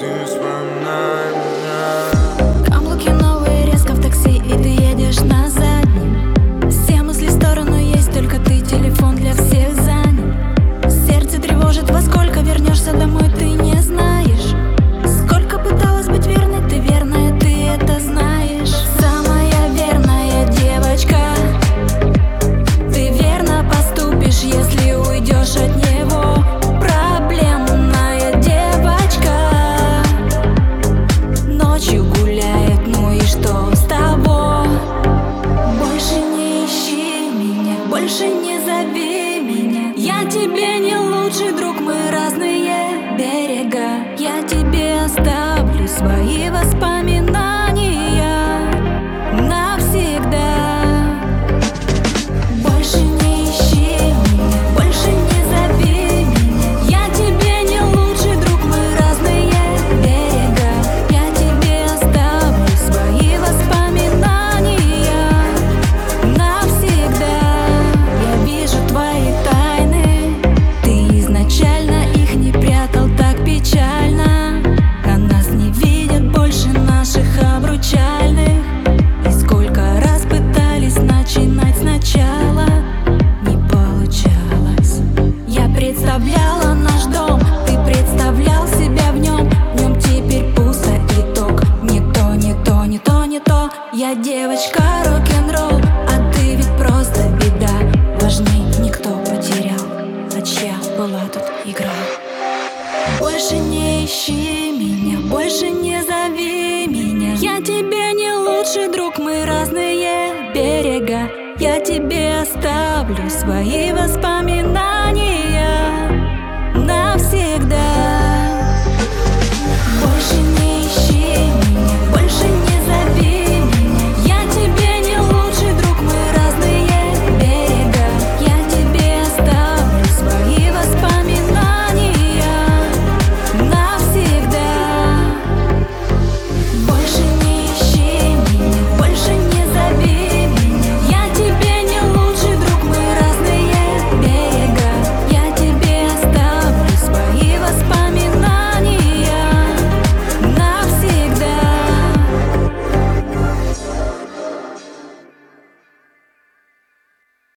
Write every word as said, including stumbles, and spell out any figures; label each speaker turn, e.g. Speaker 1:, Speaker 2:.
Speaker 1: ты вспоминай меня.
Speaker 2: Каблуки новые, резко в такси, и ты едешь на заднем. Все мысли в сторону есть, только ты, телефон для всех занят. Сердце тревожит, во сколько вернешься домой, ты не знаешь. Сколько пыталась быть верной, ты верная, ты это знаешь. Самая верная девочка, ты верно поступишь, если уйдешь от него. Проблемная девочка, ночью гуляет, ну и что с того? Больше не ищи меня, больше не зови меня. Я тебе не лучший друг, мы разные берега. Я тебе оставлю свои воспоминания навсегда. Больше не ищи меня, больше не зови меня. Я тебе не лучший друг, мы разные берега. Я тебе оставлю свои воспоминания навсегда. Я вижу твои тайны, ты изначально их не прятал так печально. А нас не видят больше наших обручальных. И сколько раз пытались начинать сначала, не получалось. Я представляла наш дом, ты представлял себя в нем. В нем теперь пусто, итог. Не то, не то, не то, не то. Я девочка рок-н-ролл, а ты ведь просто беда. Важней никто потерял, а чья была тут игра. Больше не ищи меня, больше не зови меня. Я тебе не лучший друг, мы разные берега. Я тебе оставлю свои воспоминания навсегда. Больше не